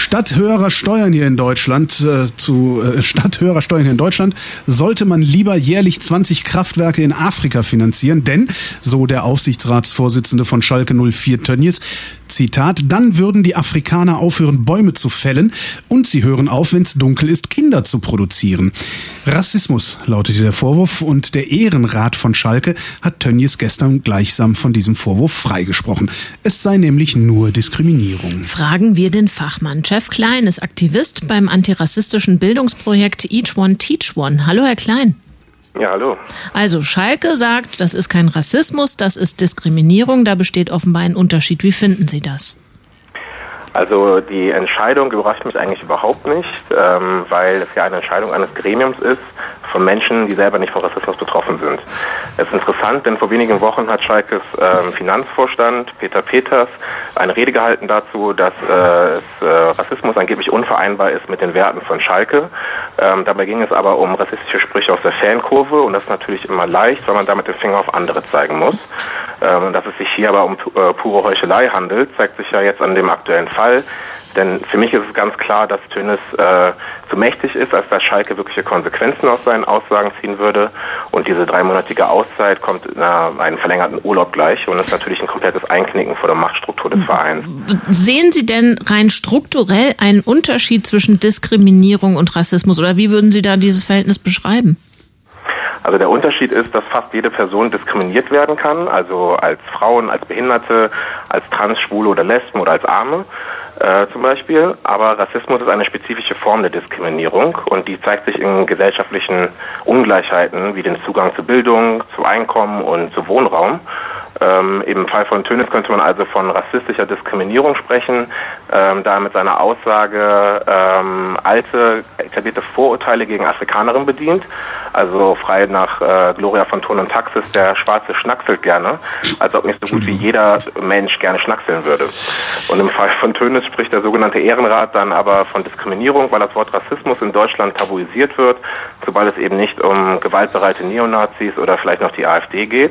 Statt höherer Steuern hier in Deutschland sollte man lieber jährlich 20 Kraftwerke in Afrika finanzieren, denn, so der Aufsichtsratsvorsitzende von Schalke 04 Tönnies, Zitat, dann würden die Afrikaner aufhören, Bäume zu fällen und sie hören auf, wenn es dunkel ist, Kinder zu produzieren. Rassismus lautete der Vorwurf und der Ehrenrat von Schalke hat Tönnies gestern gleichsam von diesem Vorwurf freigesprochen. Es sei nämlich nur Diskriminierung. Fragen wir den Fachmann. Jeff Klein ist Aktivist beim antirassistischen Bildungsprojekt Each One Teach One. Hallo, Herr Klein. Ja, hallo. Also Schalke sagt, das ist kein Rassismus, das ist Diskriminierung. Da besteht offenbar ein Unterschied. Wie finden Sie das? Also die Entscheidung überrascht mich eigentlich überhaupt nicht, weil es ja eine Entscheidung eines Gremiums ist von Menschen, die selber nicht von Rassismus betroffen sind. Es ist interessant, denn vor wenigen Wochen hat Schalkes Finanzvorstand Peter Peters eine Rede gehalten dazu, dass Rassismus angeblich unvereinbar ist mit den Werten von Schalke. Dabei ging es aber um rassistische Sprüche aus der Fankurve und das ist natürlich immer leicht, weil man damit den Finger auf andere zeigen muss. Dass es sich hier aber um pure Heuchelei handelt, zeigt sich ja jetzt an dem aktuellen Fall. Denn für mich ist es ganz klar, dass Tönnies zu mächtig ist, als dass Schalke wirkliche Konsequenzen aus seinen Aussagen ziehen würde. Und diese 3-monatige Auszeit kommt in einen verlängerten Urlaub gleich und ist natürlich ein komplettes Einknicken vor der Machtstruktur des Vereins. Sehen Sie denn rein strukturell einen Unterschied zwischen Diskriminierung und Rassismus? Oder wie würden Sie da dieses Verhältnis beschreiben? Also der Unterschied ist, dass fast jede Person diskriminiert werden kann, also als Frauen, als Behinderte, als Trans, Schwule oder Lesben oder als Arme zum Beispiel. Aber Rassismus ist eine spezifische Form der Diskriminierung und die zeigt sich in gesellschaftlichen Ungleichheiten wie den Zugang zu Bildung, zu Einkommen und zu Wohnraum. Im Fall von Tönnies könnte man also von rassistischer Diskriminierung sprechen, da er mit seiner Aussage alte, etablierte Vorurteile gegen Afrikanerinnen bedient. Also frei nach Gloria von Thurn und Taxis, der Schwarze schnackselt gerne, als ob nicht so gut wie jeder Mensch gerne schnackseln würde. Und im Fall von Tönnies spricht der sogenannte Ehrenrat dann aber von Diskriminierung, weil das Wort Rassismus in Deutschland tabuisiert wird, sobald es eben nicht um gewaltbereite Neonazis oder vielleicht noch die AfD geht.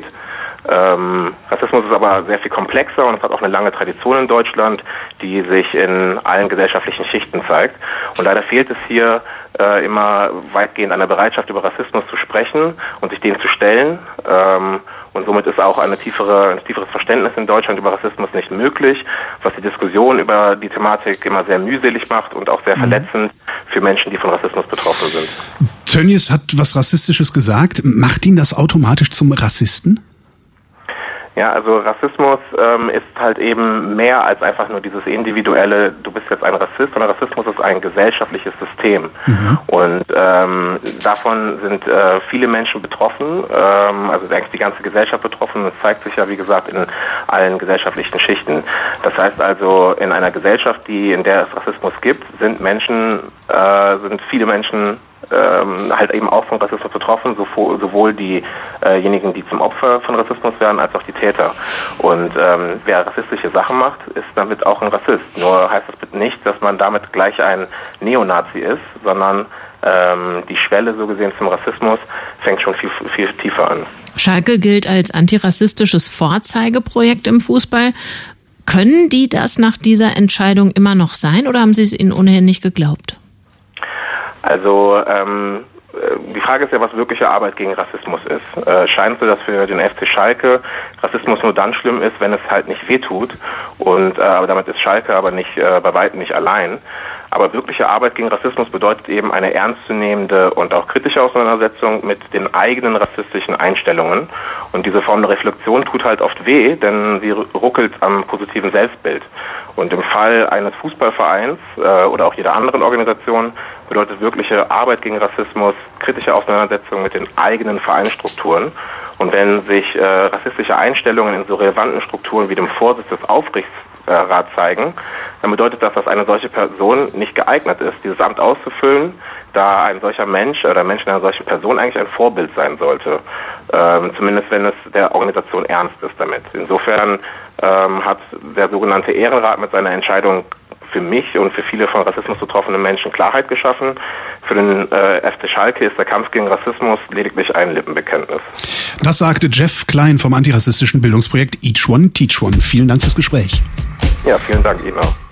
Rassismus ist aber sehr viel komplexer und es hat auch eine lange Tradition in Deutschland, die sich in allen gesellschaftlichen Schichten zeigt. Und leider fehlt es hier immer weitgehend an der Bereitschaft, über Rassismus zu sprechen und sich dem zu stellen. Und somit ist auch ein tieferes Verständnis in Deutschland über Rassismus nicht möglich, was die Diskussion über die Thematik immer sehr mühselig macht und auch sehr verletzend für Menschen, die von Rassismus betroffen sind. Tönnies hat was Rassistisches gesagt. Macht ihn das automatisch zum Rassisten? Ja, also Rassismus ist halt eben mehr als einfach nur dieses individuelle, du bist jetzt ein Rassist, sondern Rassismus ist ein gesellschaftliches System. Und davon sind viele Menschen betroffen, also eigentlich die ganze Gesellschaft betroffen. Das zeigt sich ja, wie gesagt, in allen gesellschaftlichen Schichten. Das heißt also, in einer Gesellschaft, in der es Rassismus gibt, sind viele Menschen halt eben auch von Rassismus betroffen, sowohl diejenigen, die zum Opfer von Rassismus werden, als auch die Täter. Und wer rassistische Sachen macht, ist damit auch ein Rassist. Nur heißt das bitte nicht, dass man damit gleich ein Neonazi ist, sondern die Schwelle so gesehen zum Rassismus fängt schon viel, viel tiefer an. Schalke gilt als antirassistisches Vorzeigeprojekt im Fußball. Können die das nach dieser Entscheidung immer noch sein oder haben Sie es ihnen ohnehin nicht geglaubt? Also die Frage ist ja, was wirkliche Arbeit gegen Rassismus ist. Scheint so, dass für den FC Schalke Rassismus nur dann schlimm ist, wenn es halt nicht wehtut. Aber damit ist Schalke aber nicht bei weitem nicht allein. Aber wirkliche Arbeit gegen Rassismus bedeutet eben eine ernstzunehmende und auch kritische Auseinandersetzung mit den eigenen rassistischen Einstellungen. Und diese Form der Reflexion tut halt oft weh, denn sie ruckelt am positiven Selbstbild. Und im Fall eines Fußballvereins oder auch jeder anderen Organisation bedeutet wirkliche Arbeit gegen Rassismus kritische Auseinandersetzung mit den eigenen Vereinsstrukturen. Und wenn sich rassistische Einstellungen in so relevanten Strukturen wie dem Vorsitz des Aufsichtsrats zeigen, dann bedeutet das, dass eine solche Person nicht geeignet ist, dieses Amt auszufüllen, da ein solcher Mensch oder Mensch einer solchen Person eigentlich ein Vorbild sein sollte. Zumindest wenn es der Organisation ernst ist damit. Insofern hat der sogenannte Ehrenrat mit seiner Entscheidung für mich und für viele von Rassismus betroffene Menschen Klarheit geschaffen. Für den FC Schalke ist der Kampf gegen Rassismus lediglich ein Lippenbekenntnis. Das sagte Jeff Klein vom antirassistischen Bildungsprojekt Each One Teach One. Vielen Dank fürs Gespräch. Ja, vielen Dank Ihnen auch.